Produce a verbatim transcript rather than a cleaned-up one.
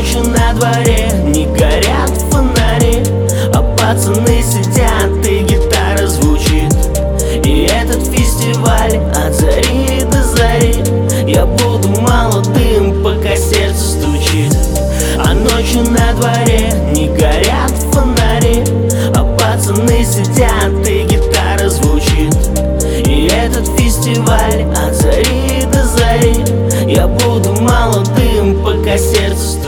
ночью на дворе не горят фонари, а пацаны сидят и гитара звучит. И этот фестиваль от зари до зари. Я буду молодым, пока сердце стучит. А ночью на дворе не горят фонари, а пацаны сидят и гитара звучит. И этот фестиваль от зари до зари. Я буду молодым, пока сердце стучит.